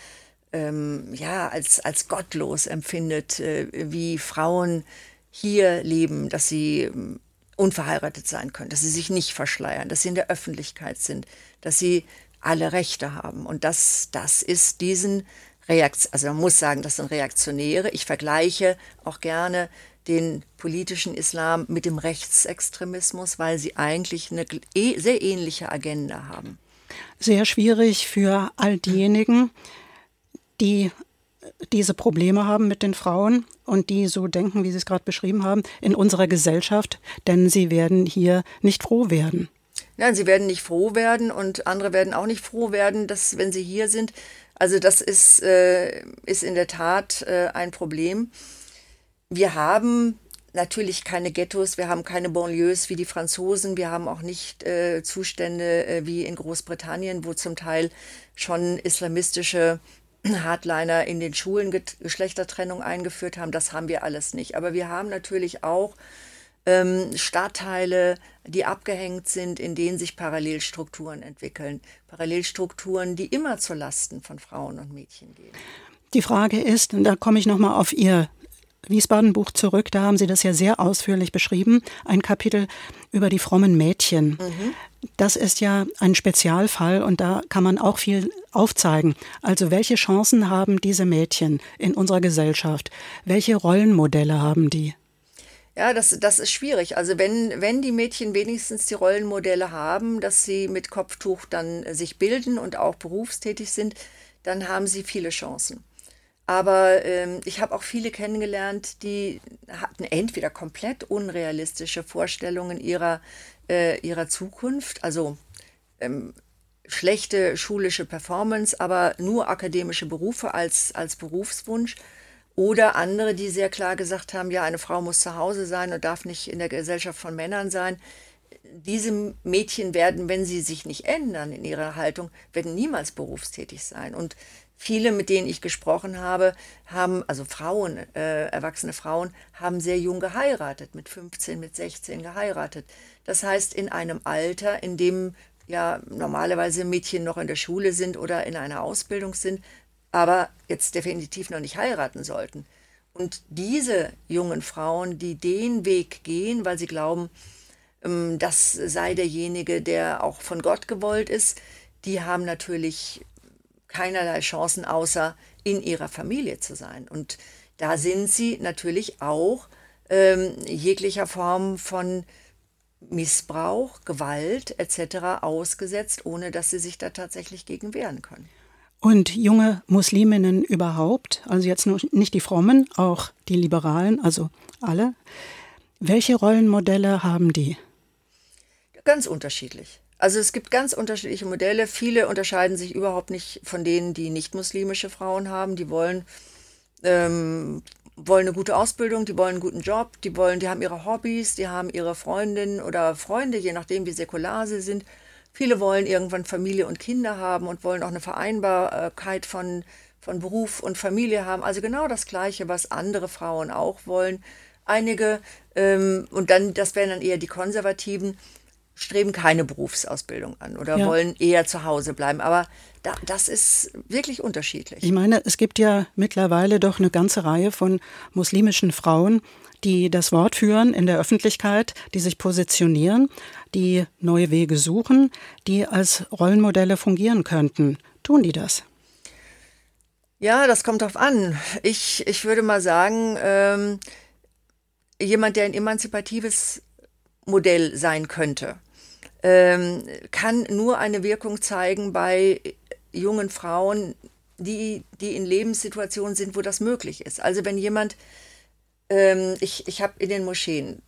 gottlos empfindet, wie Frauen hier leben, dass sie unverheiratet sein können, dass sie sich nicht verschleiern, dass sie in der Öffentlichkeit sind, dass sie alle Rechte haben. Und das ist also man muss sagen, das sind Reaktionäre. Ich vergleiche auch gerne den politischen Islam mit dem Rechtsextremismus, weil sie eigentlich eine sehr ähnliche Agenda haben. Sehr schwierig für all diejenigen, die diese Probleme haben mit den Frauen und die so denken, wie Sie es gerade beschrieben haben, in unserer Gesellschaft, denn sie werden hier nicht froh werden. Nein, sie werden nicht froh werden und andere werden auch nicht froh werden, dass, wenn sie hier sind. Also das ist in der Tat ein Problem. Wir haben natürlich keine Ghettos, wir haben keine Banlieues wie die Franzosen, wir haben auch nicht Zustände wie in Großbritannien, wo zum Teil schon islamistische Hardliner in den Schulen Geschlechtertrennung eingeführt haben. Das haben wir alles nicht. Aber wir haben natürlich auch Stadtteile, die abgehängt sind, in denen sich Parallelstrukturen entwickeln. Parallelstrukturen, die immer zu Lasten von Frauen und Mädchen gehen. Die Frage ist, und da komme ich nochmal auf Ihr Wiesbaden-Buch zurück, da haben Sie das ja sehr ausführlich beschrieben, ein Kapitel über die frommen Mädchen. Mhm. Das ist ja ein Spezialfall und da kann man auch viel aufzeigen. Also welche Chancen haben diese Mädchen in unserer Gesellschaft? Welche Rollenmodelle haben die? Ja, das ist schwierig. Also wenn die Mädchen wenigstens die Rollenmodelle haben, dass sie mit Kopftuch dann sich bilden und auch berufstätig sind, dann haben sie viele Chancen. Aber ich habe auch viele kennengelernt, die hatten entweder komplett unrealistische Vorstellungen ihrer Zukunft, also schlechte schulische Performance, aber nur akademische Berufe als Berufswunsch. Oder andere, die sehr klar gesagt haben, ja, eine Frau muss zu Hause sein und darf nicht in der Gesellschaft von Männern sein. Diese Mädchen werden, wenn sie sich nicht ändern in ihrer Haltung, werden niemals berufstätig sein. Und viele, mit denen ich gesprochen habe, also Frauen, erwachsene Frauen, haben sehr jung geheiratet, mit 15, mit 16 geheiratet. Das heißt, in einem Alter, in dem ja normalerweise Mädchen noch in der Schule sind oder in einer Ausbildung sind, aber jetzt definitiv noch nicht heiraten sollten. Und diese jungen Frauen, die den Weg gehen, weil sie glauben, das sei derjenige, der auch von Gott gewollt ist, die haben natürlich keinerlei Chancen, außer in ihrer Familie zu sein. Und da sind sie natürlich auch jeglicher Form von Missbrauch, Gewalt etc. ausgesetzt, ohne dass sie sich da tatsächlich gegen wehren können. Und junge Musliminnen überhaupt, also jetzt nur nicht die Frommen, auch die Liberalen, also alle. Welche Rollenmodelle haben die? Ganz unterschiedlich. Also es gibt ganz unterschiedliche Modelle. Viele unterscheiden sich überhaupt nicht von denen, die nicht muslimische Frauen haben. Die wollen eine gute Ausbildung, die wollen einen guten Job, die haben ihre Hobbys, die haben ihre Freundinnen oder Freunde, je nachdem wie säkular sie sind. Viele wollen irgendwann Familie und Kinder haben und wollen auch eine Vereinbarkeit von Beruf und Familie haben. Also genau das Gleiche, was andere Frauen auch wollen. Einige, und dann, das wären dann eher die Konservativen, streben keine Berufsausbildung an oder wollen eher zu Hause bleiben. Aber das ist wirklich unterschiedlich. Ich meine, es gibt ja mittlerweile doch eine ganze Reihe von muslimischen Frauen, die das Wort führen in der Öffentlichkeit, die sich positionieren, die neue Wege suchen, die als Rollenmodelle fungieren könnten. Tun die das? Ja, das kommt drauf an. Ich würde mal sagen, jemand, der ein emanzipatives Modell sein könnte, kann nur eine Wirkung zeigen bei jungen Frauen, die in Lebenssituationen sind, wo das möglich ist. Also wenn jemand, ich habe in den Moscheen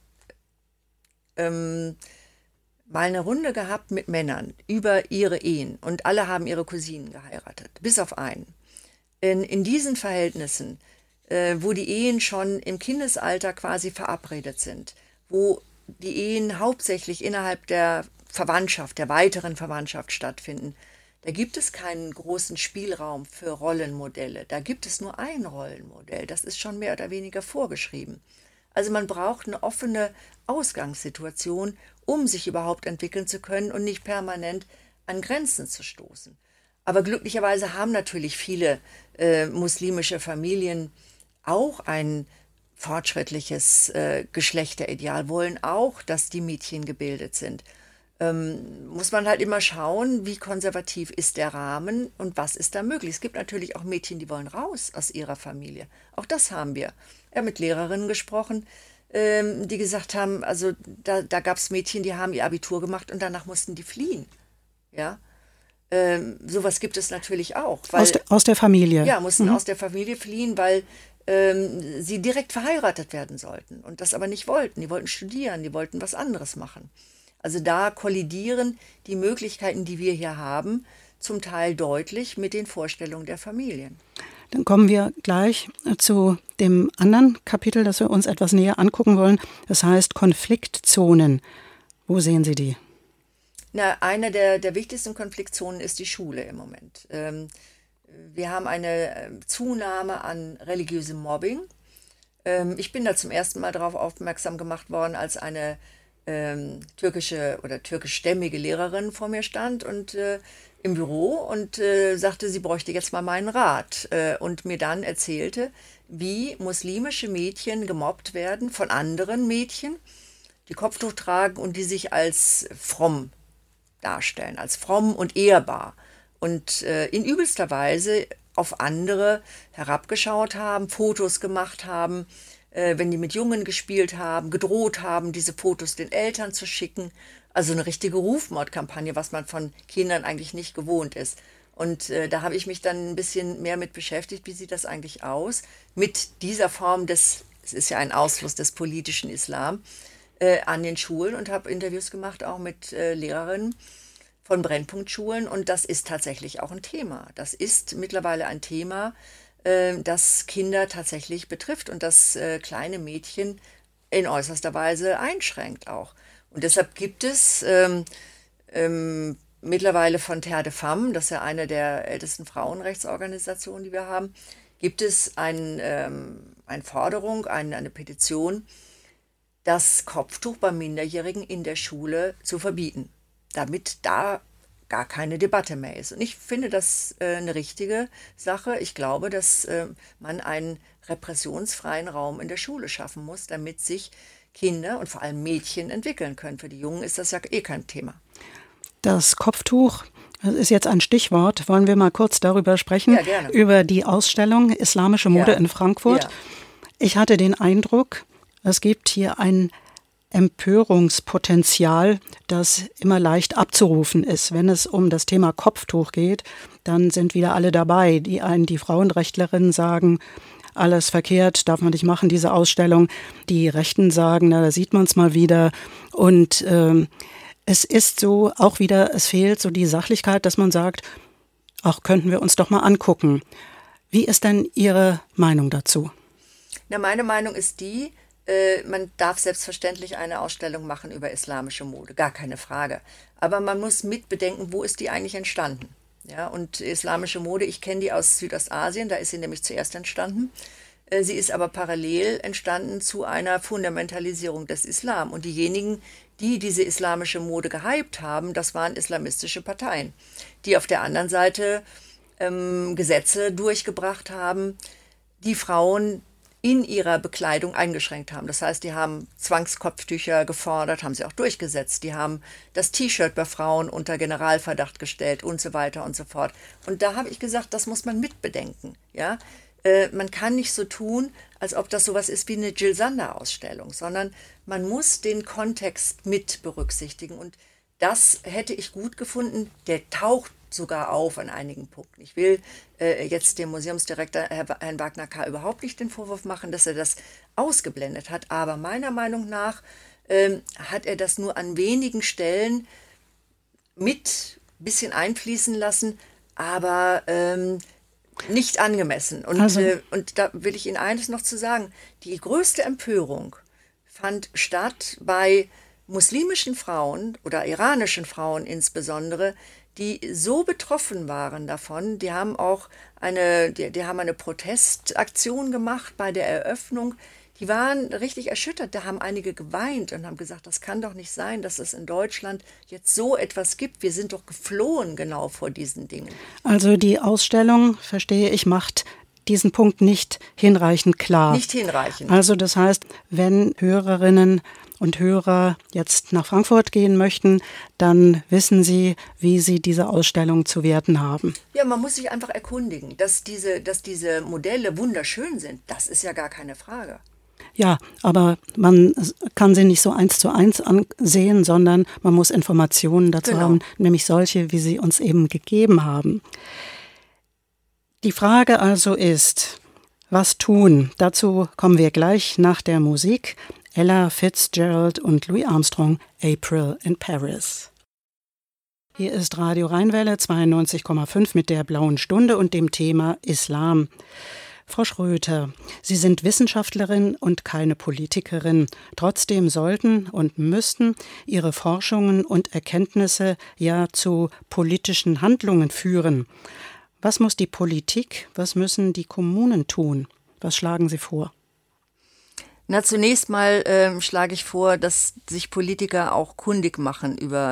mal eine Runde gehabt mit Männern über ihre Ehen und alle haben ihre Cousinen geheiratet, bis auf einen. In diesen Verhältnissen, wo die Ehen schon im Kindesalter quasi verabredet sind, wo die Ehen hauptsächlich innerhalb der Verwandtschaft, der weiteren Verwandtschaft stattfinden, da gibt es keinen großen Spielraum für Rollenmodelle. Da gibt es nur ein Rollenmodell. Das ist schon mehr oder weniger vorgeschrieben. Also man braucht eine offene Ausgangssituation, um sich überhaupt entwickeln zu können und nicht permanent an Grenzen zu stoßen. Aber glücklicherweise haben natürlich viele muslimische Familien auch ein fortschrittliches Geschlechterideal, wollen auch, dass die Mädchen gebildet sind. Muss man halt immer schauen, wie konservativ ist der Rahmen und was ist da möglich. Es gibt natürlich auch Mädchen, die wollen raus aus ihrer Familie. Auch das haben wir. Ich habe mit Lehrerinnen gesprochen, die gesagt haben, also da gab es Mädchen, die haben ihr Abitur gemacht und danach mussten die fliehen. Ja, sowas gibt es natürlich auch. Weil, aus der Familie? Ja, mussten aus der Familie fliehen, weil sie direkt verheiratet werden sollten und das aber nicht wollten. Die wollten studieren, die wollten was anderes machen. Also da kollidieren die Möglichkeiten, die wir hier haben, zum Teil deutlich mit den Vorstellungen der Familien. Dann kommen wir gleich zu dem anderen Kapitel, das wir uns etwas näher angucken wollen. Das heißt Konfliktzonen. Wo sehen Sie die? Na, eine der wichtigsten Konfliktzonen ist die Schule im Moment. Wir haben eine Zunahme an religiösem Mobbing. Ich bin da zum ersten Mal darauf aufmerksam gemacht worden, als eine türkische oder türkischstämmige Lehrerin vor mir stand und im Büro und sagte, sie bräuchte jetzt mal meinen Rat und mir dann erzählte, wie muslimische Mädchen gemobbt werden von anderen Mädchen, die Kopftuch tragen und die sich als fromm darstellen, als fromm und ehrbar und in übelster Weise auf andere herabgeschaut haben, Fotos gemacht haben, wenn die mit Jungen gespielt haben, gedroht haben, diese Fotos den Eltern zu schicken. Also eine richtige Rufmordkampagne, was man von Kindern eigentlich nicht gewohnt ist. Und da habe ich mich dann ein bisschen mehr mit beschäftigt, wie sieht das eigentlich aus, mit dieser Form es ist ja ein Ausfluss des politischen Islam, an den Schulen und habe Interviews gemacht, auch mit Lehrerinnen von Brennpunktschulen. Und das ist tatsächlich auch ein Thema. Das ist mittlerweile ein Thema, das Kinder tatsächlich betrifft und das kleine Mädchen in äußerster Weise einschränkt auch. Und deshalb gibt es mittlerweile von Terre de Femme, das ist ja eine der ältesten Frauenrechtsorganisationen, die wir haben, gibt es eine Forderung, eine Petition, das Kopftuch bei Minderjährigen in der Schule zu verbieten, damit da gar keine Debatte mehr ist. Und ich finde das eine richtige Sache. Ich glaube, dass man einen repressionsfreien Raum in der Schule schaffen muss, damit sich Kinder und vor allem Mädchen entwickeln können. Für die Jungen ist das ja eh kein Thema. Das Kopftuch, das ist jetzt ein Stichwort. Wollen wir mal kurz darüber sprechen? Ja, gerne. Über die Ausstellung Islamische Mode in Frankfurt. Ja. Ich hatte den Eindruck, es gibt hier ein Empörungspotenzial, das immer leicht abzurufen ist. Wenn es um das Thema Kopftuch geht, dann sind wieder alle dabei. Die Frauenrechtlerinnen sagen, alles verkehrt, darf man nicht machen, diese Ausstellung. Die Rechten sagen, na, da sieht man es mal wieder. Und es ist so auch wieder, es fehlt so die Sachlichkeit, dass man sagt, ach, könnten wir uns doch mal angucken. Wie ist denn Ihre Meinung dazu? Na, meine Meinung ist die, man darf selbstverständlich eine Ausstellung machen über islamische Mode, gar keine Frage. Aber man muss mitbedenken, wo ist die eigentlich entstanden? Ja, und islamische Mode, ich kenne die aus Südostasien, da ist sie nämlich zuerst entstanden. Sie ist aber parallel entstanden zu einer Fundamentalisierung des Islam. Und diejenigen, die diese islamische Mode gehypt haben, das waren islamistische Parteien, die auf der anderen Seite Gesetze durchgebracht haben, die Frauen in ihrer Bekleidung eingeschränkt haben. Das heißt, die haben Zwangskopftücher gefordert, haben sie auch durchgesetzt. Die haben das T-Shirt bei Frauen unter Generalverdacht gestellt und so weiter und so fort. Und da habe ich gesagt, das muss man mitbedenken. Ja? Man kann nicht so tun, als ob das sowas ist wie eine Jill Sander-Ausstellung, sondern man muss den Kontext mit berücksichtigen. Und das hätte ich gut gefunden. Der taucht sogar auf an einigen Punkten. Ich will jetzt dem Museumsdirektor Herrn Wagner-K. überhaupt nicht den Vorwurf machen, dass er das ausgeblendet hat, aber meiner Meinung nach hat er das nur an wenigen Stellen mit ein bisschen einfließen lassen, aber nicht angemessen. Und da will ich Ihnen eines noch zu sagen. Die größte Empörung fand statt bei muslimischen Frauen oder iranischen Frauen insbesondere, die so betroffen waren davon, die haben eine Protestaktion gemacht bei der Eröffnung. Die waren richtig erschüttert, da haben einige geweint und haben gesagt, das kann doch nicht sein, dass es in Deutschland jetzt so etwas gibt. Wir sind doch geflohen genau vor diesen Dingen. Also die Ausstellung, verstehe ich, macht diesen Punkt nicht hinreichend klar. Nicht hinreichend. Also das heißt, wenn Hörerinnen und Hörer jetzt nach Frankfurt gehen möchten, dann wissen sie, wie sie diese Ausstellung zu werten haben. Ja, man muss sich einfach erkundigen, dass diese Modelle wunderschön sind. Das ist ja gar keine Frage. Ja, aber man kann sie nicht so 1:1 ansehen, sondern man muss Informationen dazu haben, nämlich solche, wie sie uns eben gegeben haben. Die Frage also ist, was tun? Dazu kommen wir gleich nach der Musik. Ella Fitzgerald und Louis Armstrong, April in Paris. Hier ist Radio Rheinwelle 92,5 mit der Blauen Stunde und dem Thema Islam. Frau Schröter, Sie sind Wissenschaftlerin und keine Politikerin. Trotzdem sollten und müssten Ihre Forschungen und Erkenntnisse ja zu politischen Handlungen führen. Was muss die Politik, was müssen die Kommunen tun? Was schlagen Sie vor? Na, zunächst mal schlage ich vor, dass sich Politiker auch kundig machen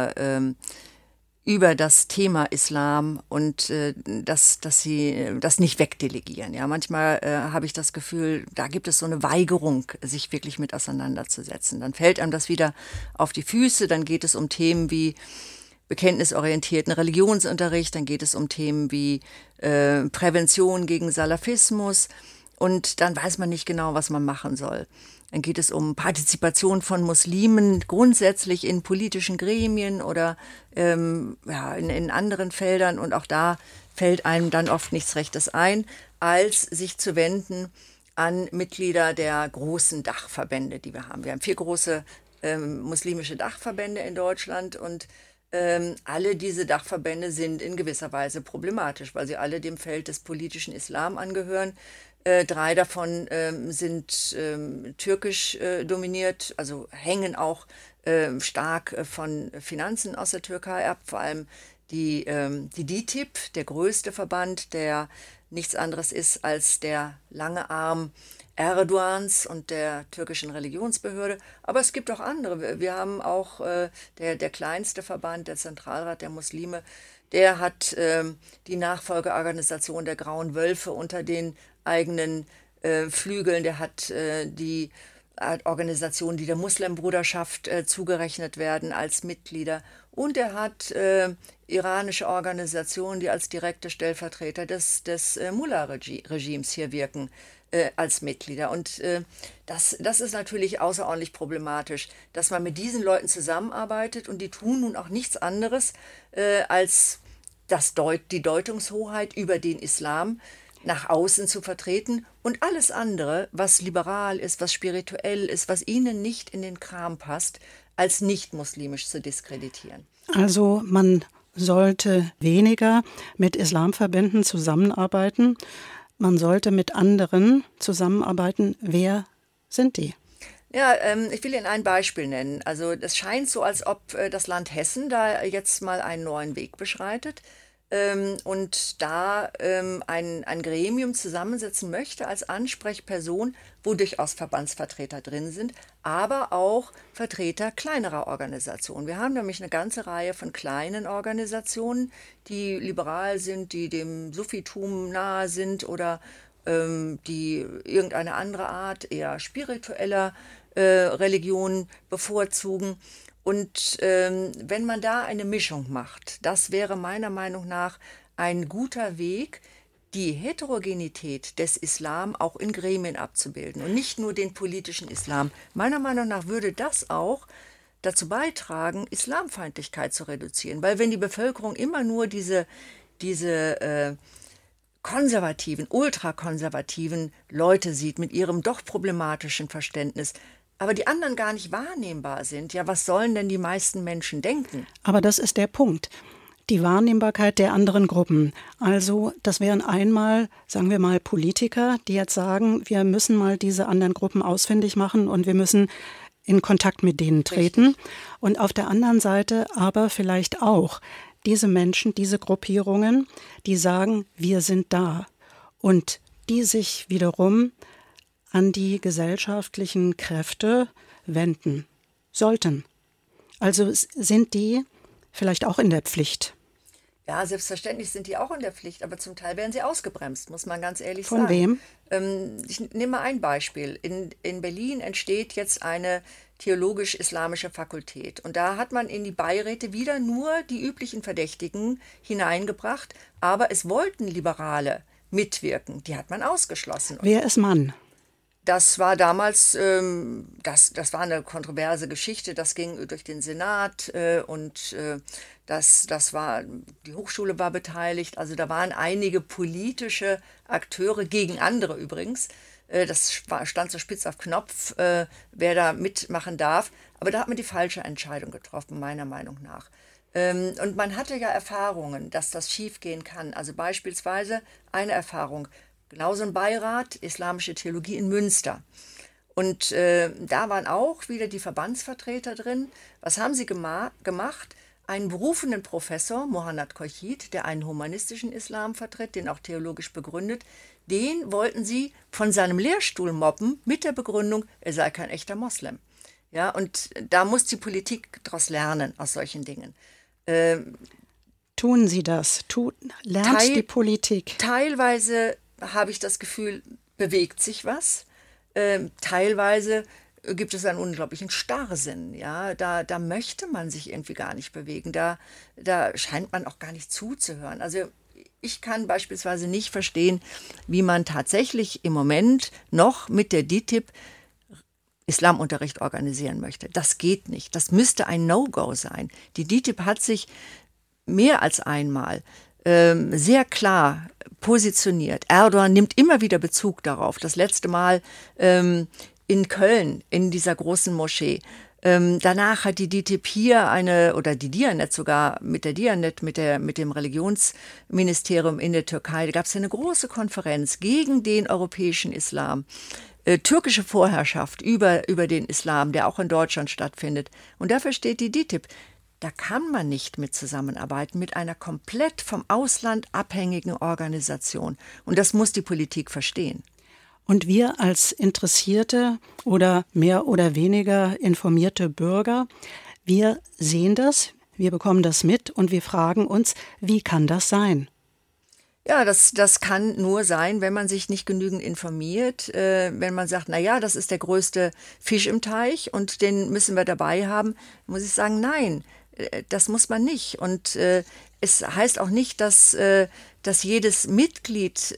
über das Thema Islam und dass sie das nicht wegdelegieren. Ja, manchmal habe ich das Gefühl, da gibt es so eine Weigerung, sich wirklich mit auseinanderzusetzen. Dann fällt einem das wieder auf die Füße, dann geht es um Themen wie bekenntnisorientierten Religionsunterricht, dann geht es um Themen wie Prävention gegen Salafismus und dann weiß man nicht genau, was man machen soll. Dann geht es um Partizipation von Muslimen grundsätzlich in politischen Gremien oder in anderen Feldern. Und auch da fällt einem dann oft nichts Rechtes ein, als sich zu wenden an Mitglieder der großen Dachverbände, die wir haben. Wir haben 4 große muslimische Dachverbände in Deutschland und alle diese Dachverbände sind in gewisser Weise problematisch, weil sie alle dem Feld des politischen Islam angehören. 3 davon sind türkisch dominiert, also hängen auch stark von Finanzen aus der Türkei ab, vor allem die DİTİB, der größte Verband, der nichts anderes ist als der lange Arm Erdogans und der türkischen Religionsbehörde. Aber es gibt auch andere. Wir haben auch der kleinste Verband, der Zentralrat der Muslime, der hat die Nachfolgeorganisation der Grauen Wölfe unter den eigenen Flügeln, der hat die Organisationen, die der Muslimbruderschaft zugerechnet werden als Mitglieder und er hat iranische Organisationen, die als direkte Stellvertreter des Mullah-Regimes hier wirken, als Mitglieder. Und das ist natürlich außerordentlich problematisch, dass man mit diesen Leuten zusammenarbeitet und die tun nun auch nichts anderes, als die Deutungshoheit über den Islam nach außen zu vertreten und alles andere, was liberal ist, was spirituell ist, was ihnen nicht in den Kram passt, als nicht muslimisch zu diskreditieren. Also man sollte weniger mit Islamverbänden zusammenarbeiten. Man sollte mit anderen zusammenarbeiten. Wer sind die? Ja, ich will Ihnen ein Beispiel nennen. Also es scheint so, als ob das Land Hessen da jetzt mal einen neuen Weg beschreitet. Und da ein Gremium zusammensetzen möchte als Ansprechperson, wo durchaus Verbandsvertreter drin sind, aber auch Vertreter kleinerer Organisationen. Wir haben nämlich eine ganze Reihe von kleinen Organisationen, die liberal sind, die dem Sufitum nahe sind oder die irgendeine andere Art eher spiritueller Religionen bevorzugen. Und wenn man da eine Mischung macht, das wäre meiner Meinung nach ein guter Weg, die Heterogenität des Islam auch in Gremien abzubilden und nicht nur den politischen Islam. Meiner Meinung nach würde das auch dazu beitragen, Islamfeindlichkeit zu reduzieren. Weil wenn die Bevölkerung immer nur diese konservativen, ultrakonservativen Leute sieht mit ihrem doch problematischen Verständnis, aber die anderen gar nicht wahrnehmbar sind, ja, was sollen denn die meisten Menschen denken? Aber das ist der Punkt. Die Wahrnehmbarkeit der anderen Gruppen. Also das wären einmal, sagen wir mal, Politiker, die jetzt sagen, wir müssen mal diese anderen Gruppen ausfindig machen und wir müssen in Kontakt mit denen treten. Richtig. Und auf der anderen Seite aber vielleicht auch diese Menschen, diese Gruppierungen, die sagen, wir sind da. Und die sich wiederum an die gesellschaftlichen Kräfte wenden sollten. Also sind die vielleicht auch in der Pflicht. Ja, selbstverständlich sind die auch in der Pflicht, aber zum Teil werden sie ausgebremst, muss man ganz ehrlich sagen. Von wem? Ich nehme mal ein Beispiel. In Berlin entsteht jetzt eine theologisch-islamische Fakultät. Und da hat man in die Beiräte wieder nur die üblichen Verdächtigen hineingebracht, aber es wollten Liberale mitwirken. Die hat man ausgeschlossen. Wer ist Mann? Das war damals, das war eine kontroverse Geschichte, das ging durch den Senat das war, die Hochschule war beteiligt, also da waren einige politische Akteure, gegen andere übrigens, das stand so spitz auf Knopf, wer da mitmachen darf, aber da hat man die falsche Entscheidung getroffen, meiner Meinung nach. Und man hatte ja Erfahrungen, dass das schiefgehen kann, also beispielsweise eine Erfahrung, genauso ein Beirat, Islamische Theologie in Münster. Und da waren auch wieder die Verbandsvertreter drin. Was haben sie gemacht? Einen berufenen Professor, Mohanad Khorshid, der einen humanistischen Islam vertritt, den auch theologisch begründet, den wollten sie von seinem Lehrstuhl mobben mit der Begründung, er sei kein echter Moslem. Ja, und da muss die Politik daraus lernen, aus solchen Dingen. Tun sie das? Lernt die Politik? Teilweise habe ich das Gefühl, bewegt sich was. Teilweise gibt es einen unglaublichen Starrsinn. Ja? Da möchte man sich irgendwie gar nicht bewegen. Da scheint man auch gar nicht zuzuhören. Also ich kann beispielsweise nicht verstehen, wie man tatsächlich im Moment noch mit der DİTİB Islamunterricht organisieren möchte. Das geht nicht. Das müsste ein No-Go sein. Die DİTİB hat sich mehr als einmal sehr klar positioniert. Erdogan nimmt immer wieder Bezug darauf. Das letzte Mal in Köln, in dieser großen Moschee. Danach hat die DİTİB hier oder die Diyanet sogar, mit der Diyanet, mit dem Religionsministerium in der Türkei, da gab es eine große Konferenz gegen den europäischen Islam. Türkische Vorherrschaft über den Islam, der auch in Deutschland stattfindet. Und dafür steht die DİTİB. Da kann man nicht mit zusammenarbeiten, mit einer komplett vom Ausland abhängigen Organisation. Und das muss die Politik verstehen. Und wir als interessierte oder mehr oder weniger informierte Bürger, wir sehen das, wir bekommen das mit und wir fragen uns, wie kann das sein? Ja, das kann nur sein, wenn man sich nicht genügend informiert, wenn man sagt, na ja, das ist der größte Fisch im Teich und den müssen wir dabei haben, muss ich sagen, nein. Das muss man nicht. Und es heißt auch nicht, dass jedes Mitglied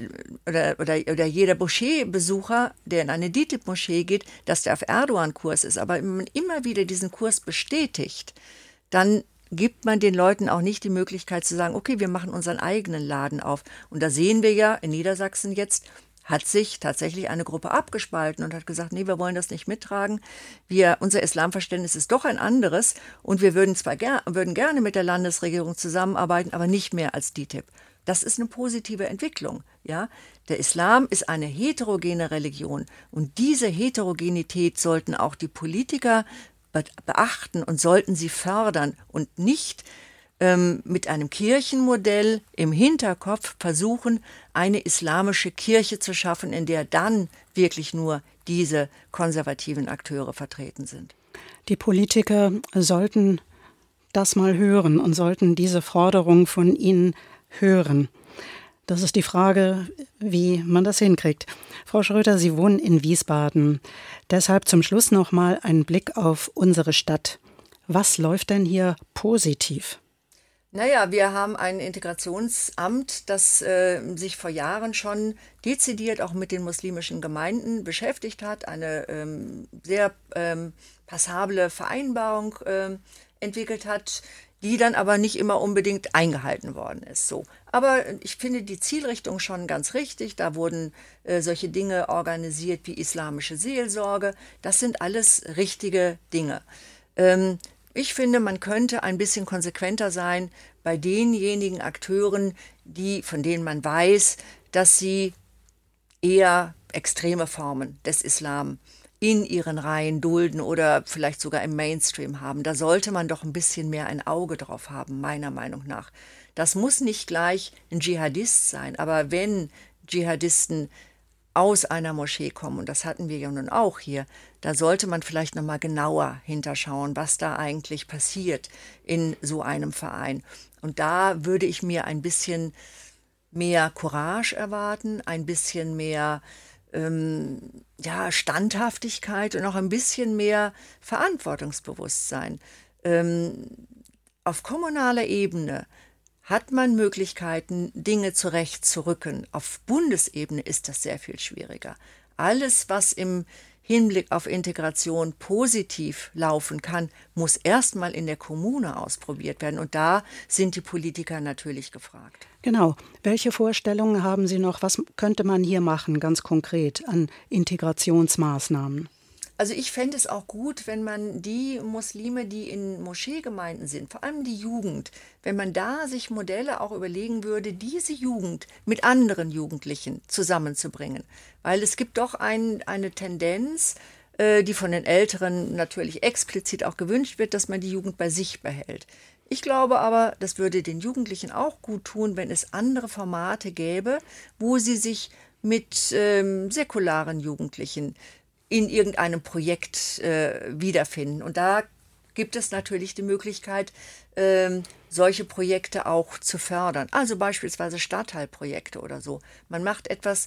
oder jeder Moscheebesucher, der in eine DİTİB-Moschee geht, dass der auf Erdogan-Kurs ist. Aber wenn man immer wieder diesen Kurs bestätigt, dann gibt man den Leuten auch nicht die Möglichkeit zu sagen, okay, wir machen unseren eigenen Laden auf. Und da sehen wir ja in Niedersachsen jetzt, hat sich tatsächlich eine Gruppe abgespalten und hat gesagt, nee, wir wollen das nicht mittragen. Unser Islamverständnis ist doch ein anderes und wir würden gerne mit der Landesregierung zusammenarbeiten, aber nicht mehr als DİTİB. Das ist eine positive Entwicklung. Ja? Der Islam ist eine heterogene Religion und diese Heterogenität sollten auch die Politiker beachten und sollten sie fördern und nicht mit einem Kirchenmodell im Hinterkopf versuchen, eine islamische Kirche zu schaffen, in der dann wirklich nur diese konservativen Akteure vertreten sind. Die Politiker sollten das mal hören und sollten diese Forderung von Ihnen hören. Das ist die Frage, wie man das hinkriegt. Frau Schröter, Sie wohnen in Wiesbaden. Deshalb zum Schluss noch mal ein Blick auf unsere Stadt. Was läuft denn hier positiv? Naja, wir haben ein Integrationsamt, das sich vor Jahren schon dezidiert auch mit den muslimischen Gemeinden beschäftigt hat, eine sehr passable Vereinbarung entwickelt hat, die dann aber nicht immer unbedingt eingehalten worden ist. So. Aber ich finde die Zielrichtung schon ganz richtig. Da wurden solche Dinge organisiert wie islamische Seelsorge. Das sind alles richtige Dinge. Ich finde, man könnte ein bisschen konsequenter sein bei denjenigen Akteuren, von denen man weiß, dass sie eher extreme Formen des Islam in ihren Reihen dulden oder vielleicht sogar im Mainstream haben. Da sollte man doch ein bisschen mehr ein Auge drauf haben, meiner Meinung nach. Das muss nicht gleich ein Dschihadist sein, aber wenn Dschihadisten aus einer Moschee kommen, und das hatten wir ja nun auch hier, da sollte man vielleicht noch mal genauer hinterschauen, was da eigentlich passiert in so einem Verein. Und da würde ich mir ein bisschen mehr Courage erwarten, ein bisschen mehr Standhaftigkeit und auch ein bisschen mehr Verantwortungsbewusstsein. Auf kommunaler Ebene hat man Möglichkeiten, Dinge zurechtzurücken. Auf Bundesebene ist das sehr viel schwieriger. Alles, was im Hinblick auf Integration positiv laufen kann, muss erstmal in der Kommune ausprobiert werden. Und da sind die Politiker natürlich gefragt. Genau. Welche Vorstellungen haben Sie noch? Was könnte man hier machen, ganz konkret, an Integrationsmaßnahmen? Also ich fände es auch gut, wenn man die Muslime, die in Moscheegemeinden sind, vor allem die Jugend, wenn man da sich Modelle auch überlegen würde, diese Jugend mit anderen Jugendlichen zusammenzubringen. Weil es gibt doch eine Tendenz, die von den Älteren natürlich explizit auch gewünscht wird, dass man die Jugend bei sich behält. Ich glaube aber, das würde den Jugendlichen auch gut tun, wenn es andere Formate gäbe, wo sie sich mit säkularen Jugendlichen in irgendeinem Projekt wiederfinden. Und da gibt es natürlich die Möglichkeit, solche Projekte auch zu fördern. Also beispielsweise Stadtteilprojekte oder so. Man macht etwas,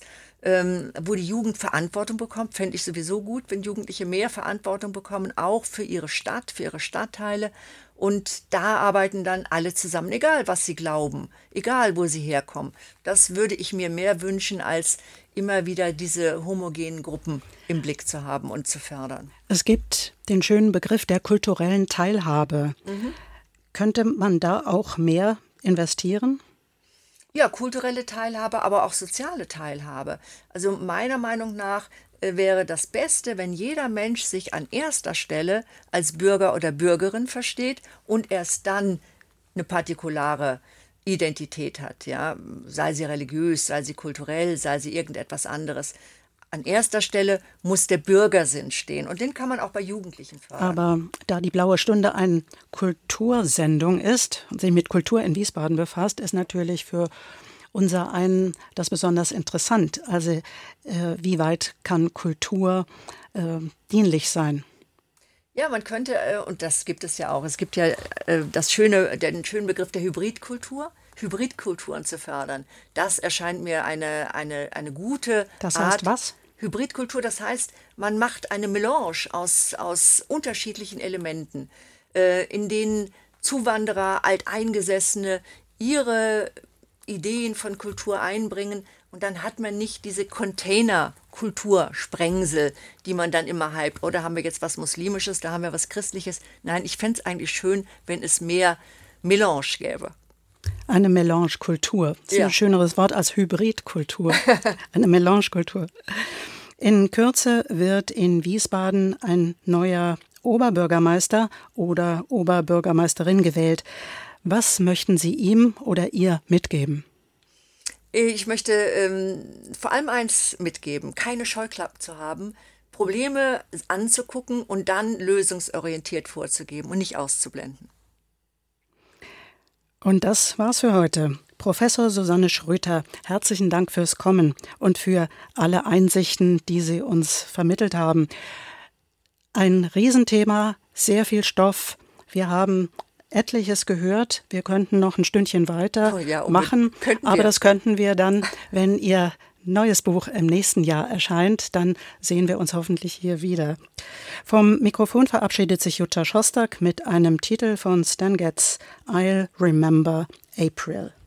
wo die Jugend Verantwortung bekommt. Fände ich sowieso gut, wenn Jugendliche mehr Verantwortung bekommen, auch für ihre Stadt, für ihre Stadtteile. Und da arbeiten dann alle zusammen, egal was sie glauben, egal wo sie herkommen. Das würde ich mir mehr wünschen, als immer wieder diese homogenen Gruppen im Blick zu haben und zu fördern. Es gibt den schönen Begriff der kulturellen Teilhabe. Könnte man da auch mehr investieren? Ja, kulturelle Teilhabe, aber auch soziale Teilhabe. Also meiner Meinung nach wäre das Beste, wenn jeder Mensch sich an erster Stelle als Bürger oder Bürgerin versteht und erst dann eine partikulare Identität hat, ja, sei sie religiös, sei sie kulturell, sei sie irgendetwas anderes. An erster Stelle muss der Bürgersinn stehen und den kann man auch bei Jugendlichen fördern. Aber da die Blaue Stunde eine Kultursendung ist und sich mit Kultur in Wiesbaden befasst, ist natürlich für unser einen das besonders interessant. Also wie weit kann Kultur dienlich sein? Ja, man könnte, und das gibt es ja auch, es gibt ja den schönen Begriff der Hybridkultur, Hybridkulturen zu fördern. Das erscheint mir eine gute Das Art. heißt was? Hybridkultur, das heißt, man macht eine Melange aus unterschiedlichen Elementen, in denen Zuwanderer, Alteingesessene ihre Ideen von Kultur einbringen. Und dann hat man nicht diese Container-Kultursprengsel, die man dann immer hypt. Oder haben wir jetzt was Muslimisches, da haben wir was Christliches. Nein, ich fände es eigentlich schön, wenn es mehr Melange gäbe. Eine Melange-Kultur. Das ist ein schöneres Wort als Hybridkultur. Eine Melange-Kultur. In Kürze wird in Wiesbaden ein neuer Oberbürgermeister oder Oberbürgermeisterin gewählt. Was möchten Sie ihm oder ihr mitgeben? Ich möchte vor allem eins mitgeben, keine Scheuklappen zu haben, Probleme anzugucken und dann lösungsorientiert vorzugeben und nicht auszublenden. Und das war's für heute. Professor Susanne Schröter, herzlichen Dank fürs Kommen und für alle Einsichten, die Sie uns vermittelt haben. Ein Riesenthema, sehr viel Stoff. Wir haben etliches gehört. Wir könnten noch ein Stündchen weiter machen, aber das könnten wir dann, wenn Ihr neues Buch im nächsten Jahr erscheint, dann sehen wir uns hoffentlich hier wieder. Vom Mikrofon verabschiedet sich Jutta Schostak mit einem Titel von Stan Getz, I'll Remember April.